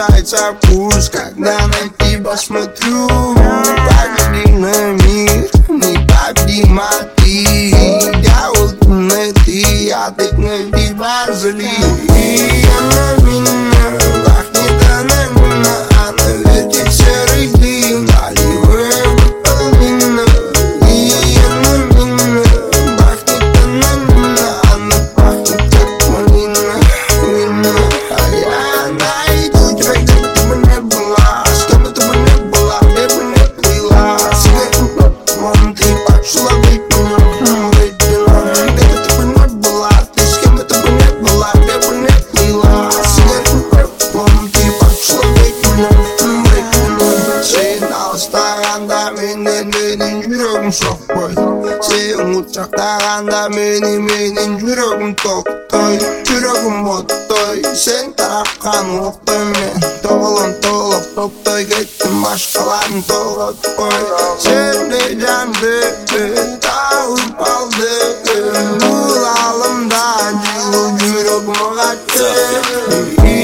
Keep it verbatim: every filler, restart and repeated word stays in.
снижается пульс, когда на тебя смотрю. Погляди на мир, непобедима ты. Я вот на ты, а ты на тебя зли. И она меня пахнет, она меня, она вертит серый дым, наливая витамина. И она меня пахнет, она меня, она пахнет как малина, вина. А я найду тебя, где бы ты бы не была, с кем бы ты бы не была, где бы не плыла. Сигарету вон ты пошла быть меня, быть меня. Где бы ты бы не была, ты с кем бы ты бы не была, где бы не плыла. Сигарету вон ты пошла быть меня, быть меня. Сигнал старанда менен менин жүрөгүм сокпой. Сен учактаганда мени менин жүрөгүм токтой. Жүрөгүм оттой, сен тарапкан октой. Мен тоголон тоголоп токтой кеттим, башкаларын тоготпой. Сенде жанды тагып алды, бул алымда жылуу жүрөгүм качты.